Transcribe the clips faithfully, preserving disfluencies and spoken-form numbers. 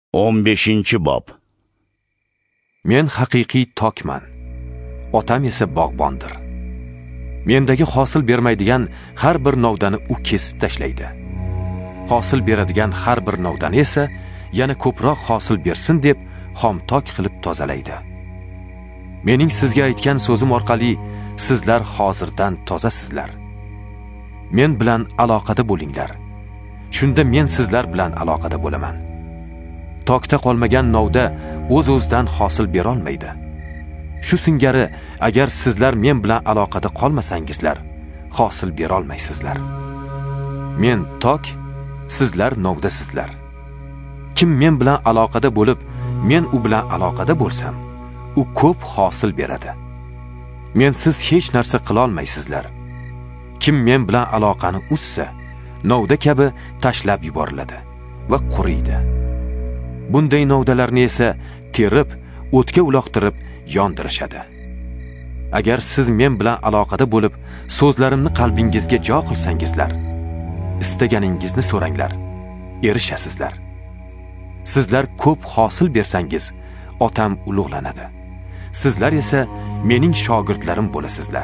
o'n beshinchi bob. Men haqiqiy tokman, otam esa bog'bondir. Mendagi hosil bermaydigan har bir novdani u kesib tashlaydi. Hosil beradigan har bir novdani esa yana ko'proq hosil bersin deb xomtok qilib tozalaydi. Mening sizga aytgan so'zim orqali sizlar hozirdan tozasizlar. Men bilan aloqada bo'linglar. Shunda men sizlar bilan aloqada bo'laman. Tokda qolmagan novda o'z-o'zidan hosil bera olmaydi. Shu singari agar sizlar men bilan aloqada qolmasangizlar, hosil bera olmaysizlar. Men tok, sizlar novdasizlar. Kim men bilan aloqada bo'lib, men u bilan aloqada bo'lsam, u ko'p hosil beradi. Mensiz hech narsa qila olmaysizlar. Kim men bilan aloqani uzsa, novda kabi tashlab yuboriladi va quriydi. Bunday novdalarni esa terib, o'tga uloqtirib yondirishadi. Agar siz men bilan aloqada bo'lib, so'zlarimni qalbingizga jo qilsangizlar, istaganingizni so'ranglar, erishasizlar. Sizlar ko'p hosil bersangiz, otam ulug'lanadi. Sizlar esa mening shogirdlarim bo'lasizlar.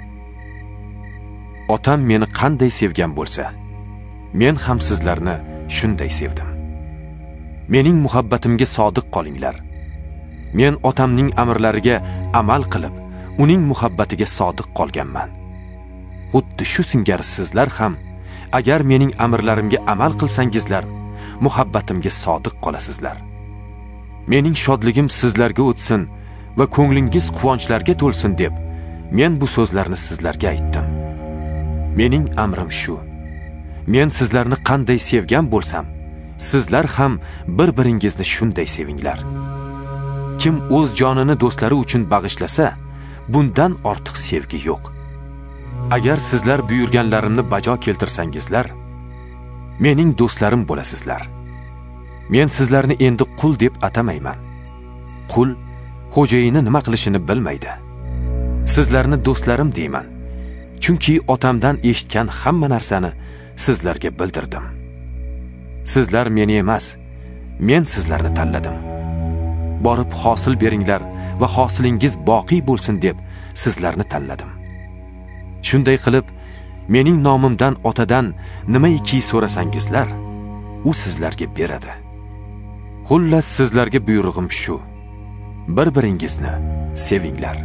Otam meni qanday sevgan bo'lsa, men ham sizlarni shunday sevdim. Mening muhabbatimga sodiq qolinglar. Men otamning amrlariga amal qilib, uning muhabbatiga sodiq qolganman. Xuddi shu singari sizlar ham agar mening amrlarimga amal qilsangizlar, muhabbatimga sodiq qolasizlar. Mening shodligim sizlarga o'tsin va ko'nglingiz quvonchlarga to'lsin deb men bu so'zlarni sizlarga aytdim. Mening amrim shu: men sizlarni qanday sevgan bo'lsam, sizlar ham bir-biringizni shunday sevinglar. Kim o'z jonini do'stlari uchun bag'ishlasa, bundan ortiq sevgi yo'q. Agar sizlar buyurganlarimni bajo keltirsangizlar, mening do'stlarim bo'lasizlar. Men sizlarni endi qul deb atamayman. Qul xo'jayini nima qilishini bilmaydi. Sizlarni do'stlarim deyman, chunki otamdan eshitgan hamma narsani sizlarga bildirdim. Sizlar meni emas, men sizlarni tanladim. Borib hosil beringlar va hosilingiz boqiy bo'lsin deb sizlarni tanladim. Shunday qilib, mening nomimdan otadan nimaiki so'rasangizlar, u sizlarga beradi. Xullas, sizlarga buyrug'im shu: bir-biringizni sevinglar.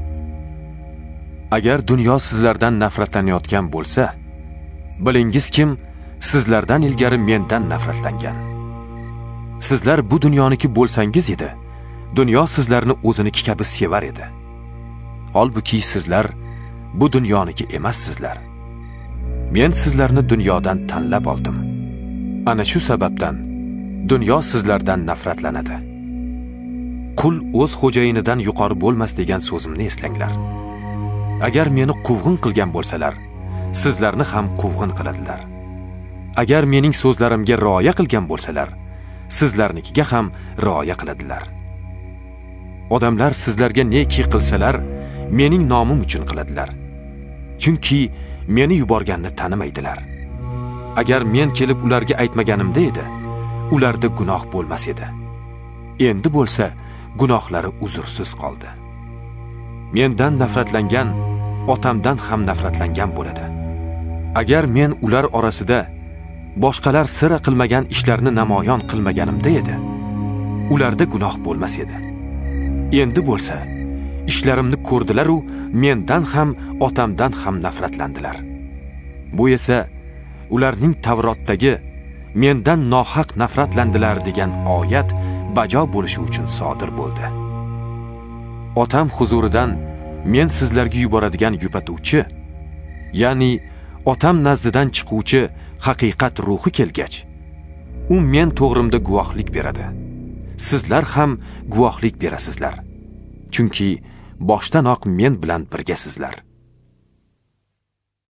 Agar dunyo sizlardan nafratlanayotgan bo'lsa, bilingiz kim sizlardan ilgari mendan nafratlangan. Sizlar bu dunyoniki bo'lsangiz edi, dunyo sizlarni o'ziniki kabi sevar edi. Holbuki sizlar bu dunyoniki emassizlar. Men sizlarni dunyodan tanlab oldim. Ana shu sababdan dunyo sizlardan nafratlanadi. Qul o'z xo'jayinidan yuqori bo'lmas degan so'zimni eslanglar. Agar meni quvg'in qilgan bo'lsalar, sizlarni ham quvg'in qiladilar. Agar mening so'zlarimga rioya qilgan bo'lsalar, sizlarnikiga ham rioya qiladilar. Odamlar sizlarga neki qilsalar, mening nomim uchun qiladilar. Chunki meni yuborganni tanimaydilar. Agar men kelib ularga aytmaganimda edi, ularda gunoh bo'lmas edi. Endi bo'lsa, gunohlari uzursiz qoldi. Mendan nafratlangan otamdan ham nafratlangan bo'ladi. Agar men ular orasida boshqalar sira qilmagan ishlarni namoyon qilmaganimda edi, ularda gunoh bo'lmas edi. Endi bo'lsa, ishlarimni ko'rdilar u mendan ham otamdan ham nafratlandilar. Bu esa ularning Tavrotdagi mendan nohaq nafratlandilar degan oyat bajo bo'lishi uchun sodir bo'ldi. Otam huzuridan men sizlarga yuboradigan yupatuvchi, ya'ni otam nazdidan chiquvchi haqiqat ruhi kelgach, u men to'g'rimda guvohlik beradi. Sizlar ham guvohlik berasizlar. Chunki boshdanoq men bilan birgasizlar.